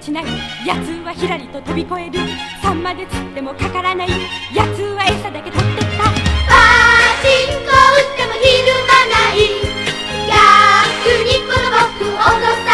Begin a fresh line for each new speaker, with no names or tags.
ちない。やつはひらりと飛び越える。サンマで釣ってもかからない。やつは餌だけ取ってった。
パチンコ打ってもひるまない。逆にこの僕脅さ